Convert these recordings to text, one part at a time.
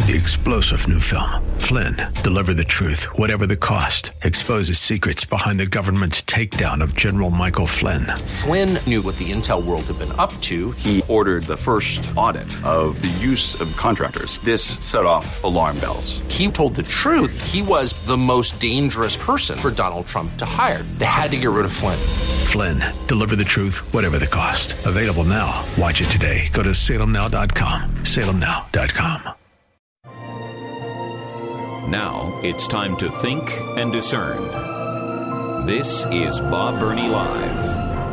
The explosive new film, Flynn, deliver the truth, whatever the cost, exposes secrets behind the government's takedown of General Michael Flynn. Flynn knew what the intel world had been up to. He ordered the first audit of the use of contractors. This set off alarm bells. He told the truth. He was the most dangerous person for Donald Trump to hire. They had to get rid of Flynn. Flynn, deliver the truth, whatever the cost. Available now. Watch it today. Go to salemnow.com. salemnow.com. Now it's time to think and discern. This is Bob Burney Live.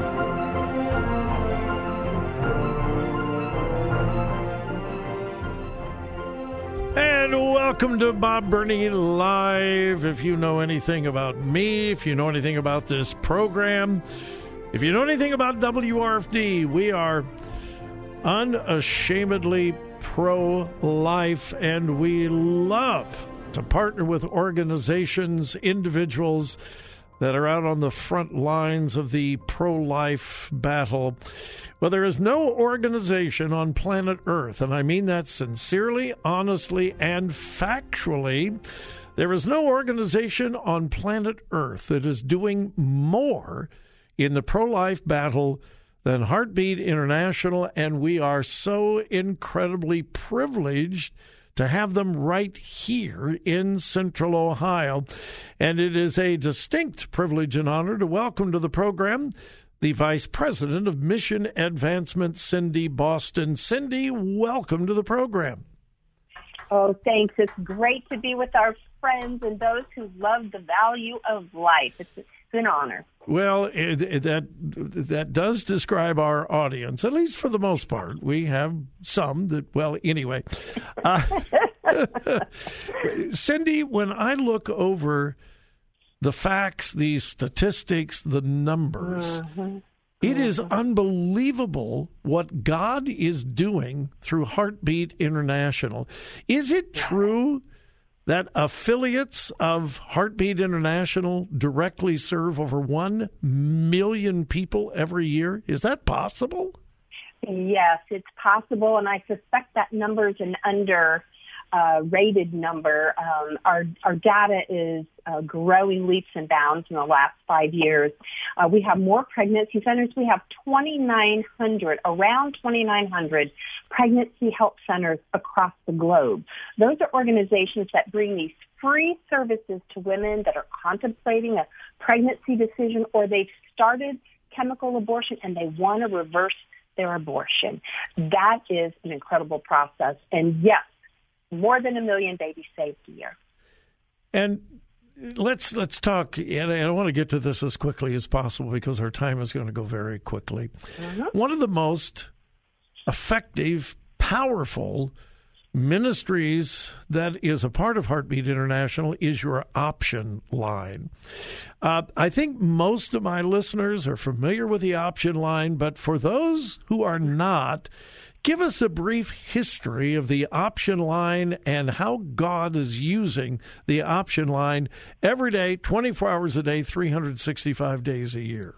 And welcome to Bob Burney Live. If you know anything about me, if you know anything about this program, if you know anything about WRFD, we are unashamedly pro-life, and we love to partner with organizations, individuals that are out on the front lines of the pro-life battle. Well, there is no organization on planet Earth, and I mean that sincerely, honestly, and factually. There is no organization on planet Earth that is doing more in the pro-life battle than Heartbeat International, and we are so incredibly privileged to have them right here in Central Ohio. And it is a distinct privilege and honor to welcome to the program the Vice President of Mission Advancement, Cindy Boston. Cindy, welcome to the program. Oh, thanks. It's great to be with our friends and those who love the value of life. It's an honor. Well, that does describe our audience, at least for the most part. We have some that, well, anyway. Cindy, when I look over the facts, the statistics, the numbers, it is unbelievable what God is doing through Heartbeat International. Is it true that affiliates of Heartbeat International directly serve over 1 million people every year? Is that possible? Yes, it's possible, and I suspect that number is an underrated number. Our data is growing leaps and bounds in the last 5 years. We have more pregnancy centers. We have around 2,900 pregnancy help centers across the globe. Those are organizations that bring these free services to women that are contemplating a pregnancy decision, or they've started chemical abortion and they want to reverse their abortion. That is an incredible process. And yes, more than 1 million babies saved a year. And let's talk, and I want to get to this as quickly as possible because our time is going to go very quickly. One of the most effective, powerful ministries that is a part of Heartbeat International is your option line. I think most of my listeners are familiar with the option line, but for those who are not, give us a brief history of the option line and how God is using the option line every day, 24 hours a day, 365 days a year.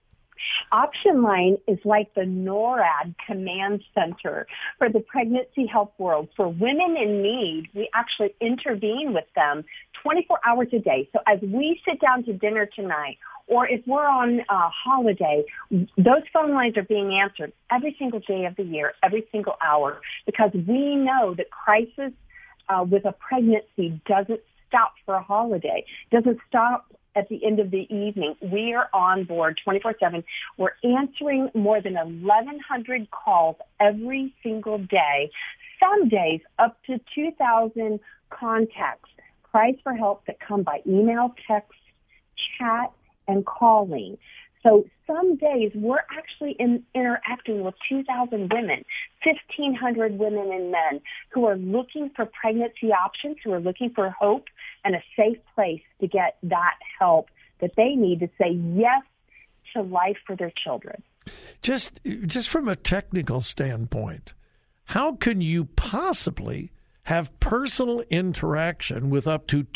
Option Line is like the NORAD command center for the pregnancy help world. For women in need, we actually intervene with them 24 hours a day. So as we sit down to dinner tonight, or if we're on a holiday, those phone lines are being answered every single day of the year, every single hour, because we know that crisis with a pregnancy doesn't stop for a holiday, doesn't stop at the end of the evening. We are on board 24/7. We're answering more than 1,100 calls every single day, some days up to 2,000 contacts, cries for help that come by email, text, chat, and calling. So some days we're actually interacting with 2,000 women, 1,500 women and men who are looking for pregnancy options, who are looking for hope and a safe place to get that help that they need to say yes to life for their children. Just from a technical standpoint, how can you possibly have personal interaction with up to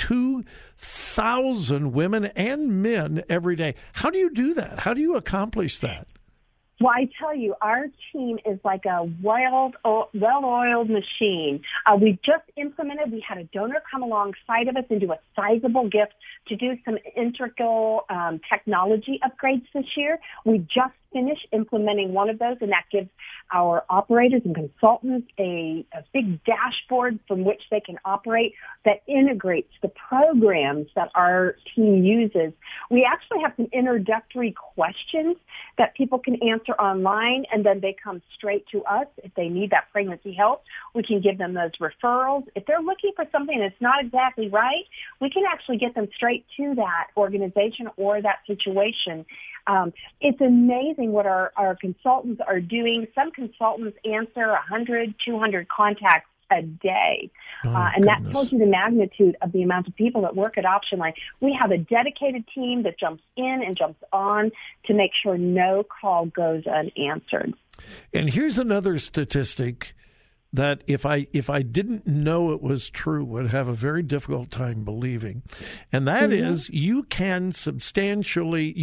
2,000 women and men every day? How do you do that? How do you accomplish that? Well, I tell you, our team is like a well-oiled machine. We've just implemented, we had a donor come alongside of us and do a sizable gift to do some integral technology upgrades this year. We just finished implementing one of those, and that gives our operators and consultants a big dashboard from which they can operate that integrates the programs that our team uses. We actually have some introductory questions that people can answer online, and then they come straight to us if they need that pregnancy help. We can give them those referrals. If they're looking for something that's not exactly right, we can actually get them straight to that organization or that situation. It's amazing what our consultants are doing. Some consultants answer 100, 200 contacts a day. And that tells you the magnitude of the amount of people that work at Option Line. We have a dedicated team that jumps in and jumps on to make sure no call goes unanswered. And here's another statistic that if I didn't know it was true, would have a very difficult time believing. And that is you can substantiate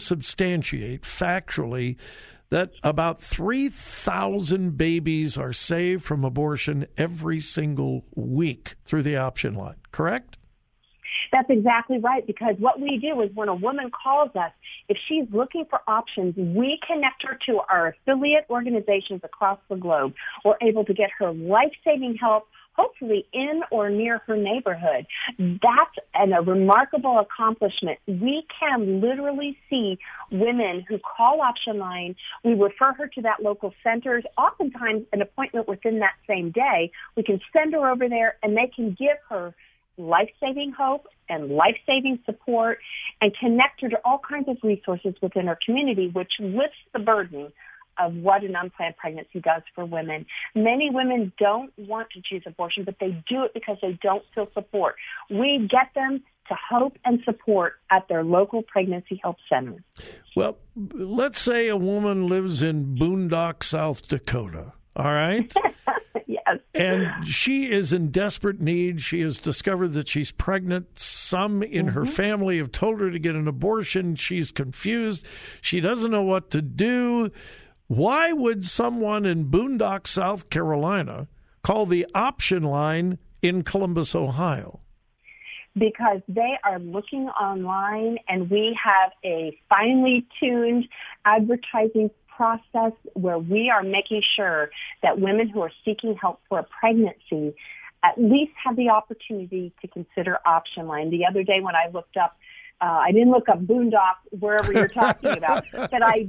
factually that about 3,000 babies are saved from abortion every single week through the Option Line, correct? That's exactly right, because what we do is when a woman calls us, if she's looking for options, we connect her to our affiliate organizations across the globe. We're able to get her life-saving help, hopefully in or near her neighborhood. That's a remarkable accomplishment. We can literally see women who call Option Line. We refer her to that local center, oftentimes an appointment within that same day. We can send her over there, and they can give her life-saving hope and life-saving support and connect her to all kinds of resources within our community, which lifts the burden of what an unplanned pregnancy does for women. Many women don't want to choose abortion, but they do it because they don't feel support. We get them to hope and support at their local pregnancy help center. Well, let's say a woman lives in Boondock, South Dakota, all right? Yes. And she is in desperate need. She has discovered that she's pregnant. Some in her family have told her to get an abortion. She's confused. She doesn't know what to do. Why would someone in Boondock, South Carolina, call the Option Line in Columbus, Ohio? Because they are looking online, and we have a finely tuned advertising process where we are making sure that women who are seeking help for a pregnancy at least have the opportunity to consider Option Line. The other day when I looked up, I didn't look up Boondock, wherever you're talking about, but I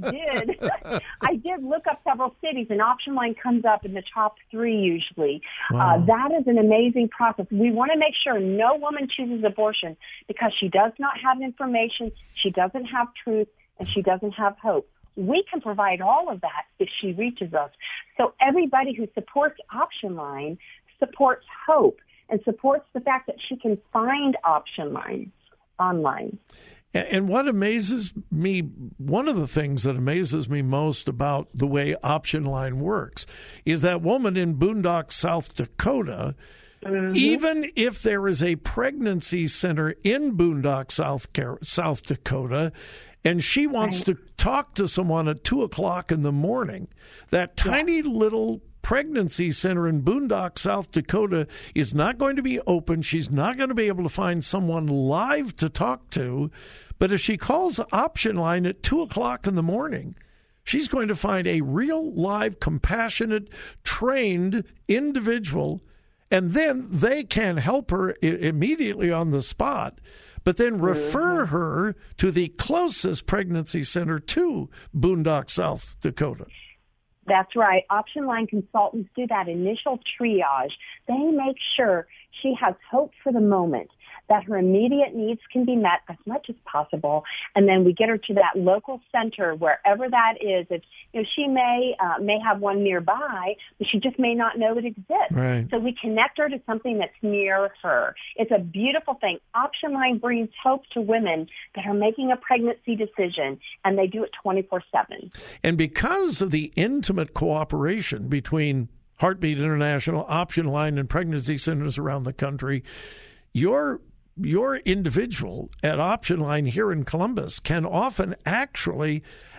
did look up several cities, and Option Line comes up in the top 3 usually. Wow. That is an amazing process. We want to make sure no woman chooses abortion because she does not have information, she doesn't have truth, and she doesn't have hope. We can provide all of that if she reaches us. So everybody who supports Option Line supports hope and supports the fact that she can find Option Line online. And what amazes me, one of the things that amazes me most about the way Option Line works is that woman in Boondock, South Dakota, even if there is a pregnancy center in Boondock, South Dakota, and she wants to talk to someone at 2:00 in the morning, that tiny little pregnancy center in Boondock, South Dakota is not going to be open. She's not going to be able to find someone live to talk to. But if she calls Option Line at 2:00 in the morning, she's going to find a real, live, compassionate, trained individual, and then they can help her immediately on the spot, but then refer her to the closest pregnancy center to Boondock, South Dakota. That's right. Option Line consultants do that initial triage. They make sure she has hope for the moment, that her immediate needs can be met as much as possible, and then we get her to that local center, wherever that is. If she may have one nearby, but she just may not know it exists. Right. So we connect her to something that's near her. It's a beautiful thing. Option Line brings hope to women that are making a pregnancy decision, and they do it 24/7. And because of the intimate cooperation between Heartbeat International, Option Line, and pregnancy centers around the country, your individual at Option Line here in Columbus can often actually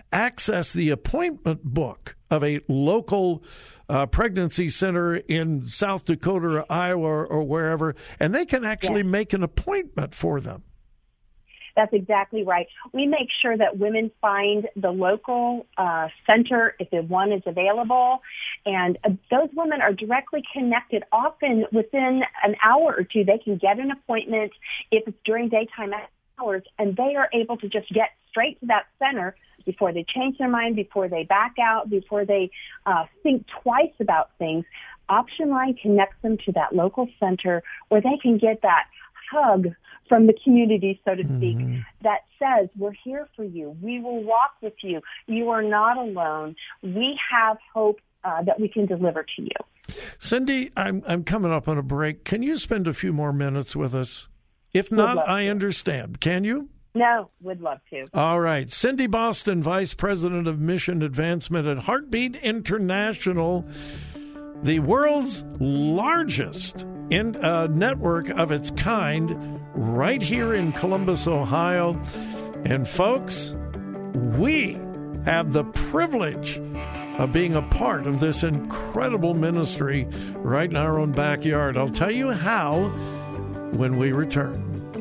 access the appointment book of a local pregnancy center in South Dakota or Iowa or wherever, and they can actually make an appointment for them. That's exactly right. We make sure that women find the local center if the one is available, and those women are directly connected. Often within an hour or two, they can get an appointment if it's during daytime hours, and they are able to just get straight to that center before they change their mind, before they back out, before they think twice about things. Option Line connects them to that local center where they can get that hug from the community, so to speak, that says, we're here for you. We will walk with you. You are not alone. We have hope that we can deliver to you. Cindy, I'm coming up on a break. Can you spend a few more minutes with us? If not, I understand. Can you? No, would love to. All right. Cindy Boston, Vice President of Mission Advancement at Heartbeat International, the world's largest network of its kind right here in Columbus, Ohio. And folks, we have the privilege of being a part of this incredible ministry right in our own backyard. I'll tell you how when we return.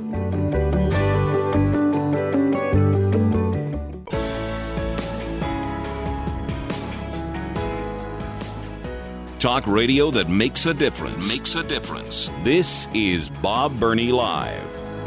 Talk radio that makes a difference. Makes a difference. This is Bob Burney Live.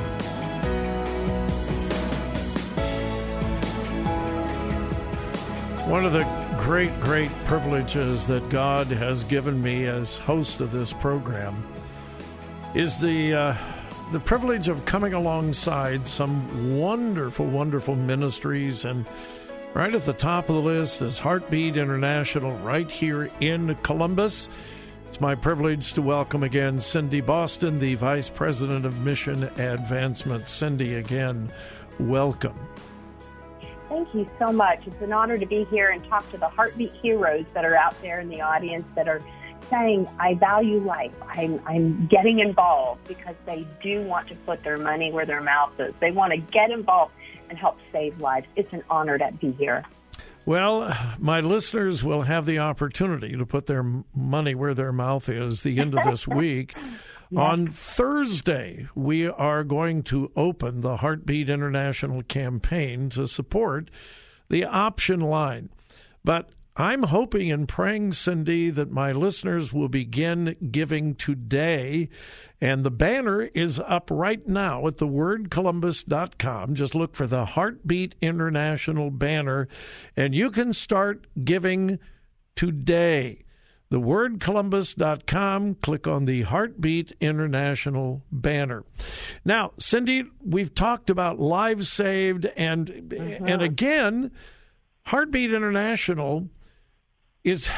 One of the great privileges that God has given me as host of this program is the privilege of coming alongside some wonderful ministries, and right at the top of the list is Heartbeat International right here in Columbus. It's my privilege to welcome again Cindy Boston, the Vice President of Mission Advancement. Cindy, again, welcome. Thank you so much. It's an honor to be here and talk to the Heartbeat heroes that are out there in the audience that are saying, I value life. I'm getting involved because they do want to put their money where their mouth is. They want to get involved and help save lives. It's an honor to be here. Well, my listeners will have the opportunity to put their money where their mouth is the end of this week. Yes. On Thursday, we are going to open the Heartbeat International campaign to support the Option Line. But I'm hoping and praying, Cindy, that my listeners will begin giving today. And the banner is up right now at thewordcolumbus.com. Just look for the Heartbeat International banner, and you can start giving today. Thewordcolumbus.com. Click on the Heartbeat International banner. Now, Cindy, we've talked about lives saved, and again, Heartbeat International is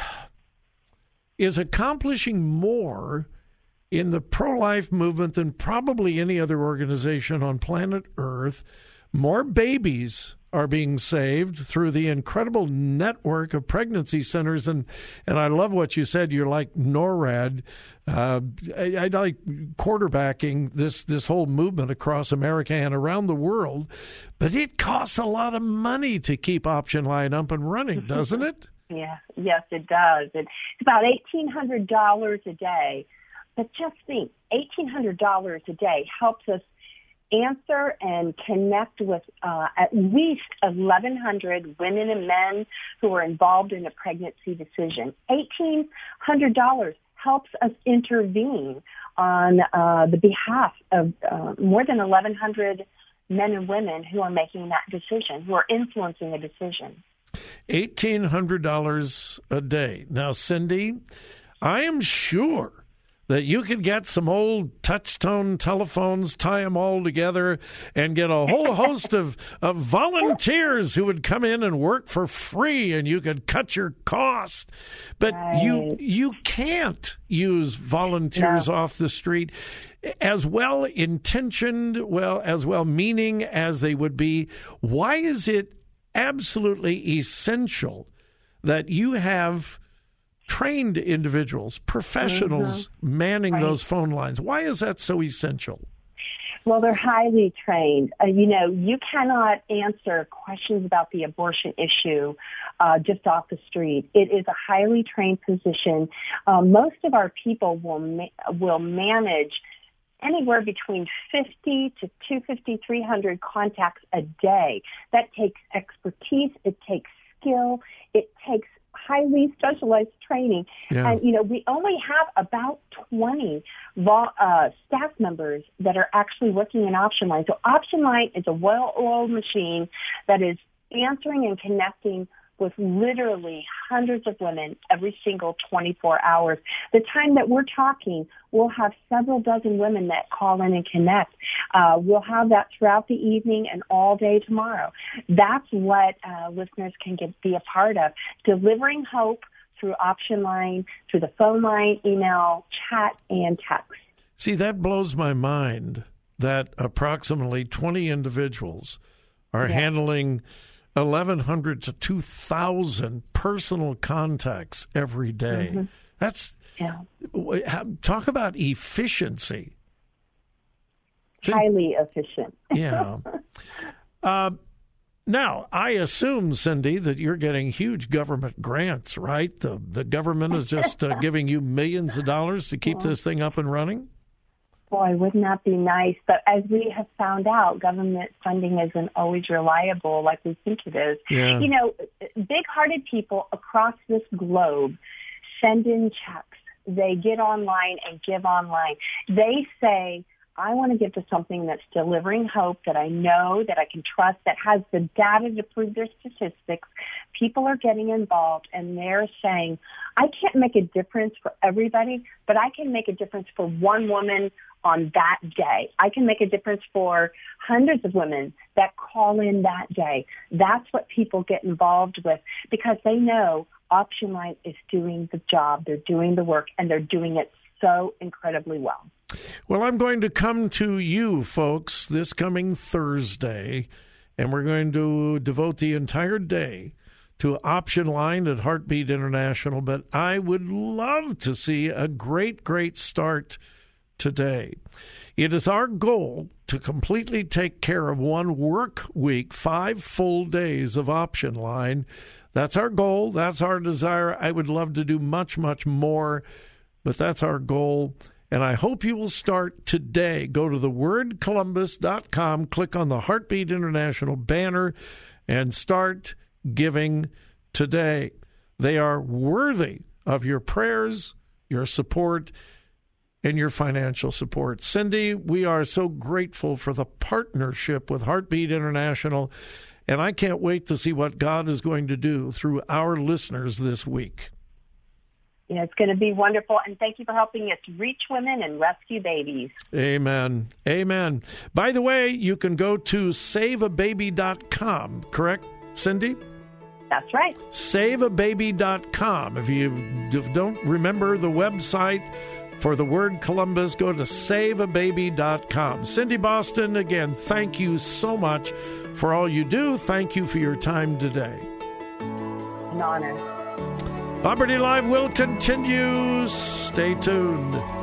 accomplishing more in the pro-life movement than probably any other organization on planet Earth. More babies are being saved through the incredible network of pregnancy centers. And I love what you said. You're like NORAD. I like quarterbacking this whole movement across America and around the world. But it costs a lot of money to keep Option Line up and running, doesn't it? Yeah, yes, it does. It's about $1,800 a day. But just think, $1,800 a day helps us answer and connect with at least 1,100 women and men who are involved in a pregnancy decision. $1,800 helps us intervene on the behalf of more than 1,100 men and women who are making that decision, who are influencing a decision. $1,800 a day. Now, Cindy, I am sure that you could get some old touch-tone telephones, tie them all together, and get a whole host of volunteers who would come in and work for free, and you could cut your cost. But you can't use volunteers off the street. As well-intentioned, as well-meaning as they would be, why is it absolutely essential that you have trained individuals, professionals manning those phone lines? Why is that so essential? Well, they're highly trained. You cannot answer questions about the abortion issue just off the street. It is a highly trained position. Most of our people will manage anywhere between 50 to 250, 300 contacts a day. That takes expertise. It takes skill. It takes highly specialized training. Yeah. And, we only have about 20 staff members that are actually working in Option Line. So Option Line is a well-oiled machine that is answering and connecting with literally hundreds of women every single 24 hours. The time that we're talking, we'll have several dozen women that call in and connect. We'll have that throughout the evening and all day tomorrow. That's what listeners can be a part of, delivering hope through Option Line, through the phone line, email, chat, and text. See, that blows my mind that approximately 20 individuals are handling 1,100 to 2,000 personal contacts every day. Mm-hmm. That's talk about efficiency. Highly efficient. Yeah. Now, I assume, Cindy, that you're getting huge government grants, right? The government is just giving you millions of dollars to keep this thing up and running? Boy, wouldn't that be nice? But as we have found out, government funding isn't always reliable like we think it is. Yeah. Big-hearted people across this globe send in checks. They get online and give online. They say, I want to give to something that's delivering hope, that I know, that I can trust, that has the data to prove their statistics. People are getting involved, and they're saying, I can't make a difference for everybody, but I can make a difference for one woman on that day. I can make a difference for hundreds of women that call in that day. That's what people get involved with, because they know Option Line is doing the job, they're doing the work, and they're doing it so incredibly well. Well, I'm going to come to you, folks, this coming Thursday, and we're going to devote the entire day to Option Line at Heartbeat International. But I would love to see a great, great start today. It is our goal to completely take care of one work week, 5 full days of Option Line. That's our goal. That's our desire. I would love to do much, much more, but that's our goal. And I hope you will start today. Go to thewordcolumbus.com, click on the Heartbeat International banner, and start giving today. They are worthy of your prayers, your support, and your financial support. Cindy, we are so grateful for the partnership with Heartbeat International, and I can't wait to see what God is going to do through our listeners this week. It's going to be wonderful, and thank you for helping us reach women and rescue babies. Amen. Amen. By the way, you can go to saveababy.com, correct, Cindy? That's right. Saveababy.com. If you don't remember the website for the Word Columbus, go to saveababy.com. Cindy Boston, again, thank you so much for all you do. Thank you for your time today. An honor. Bob Burney Live will continue. Stay tuned.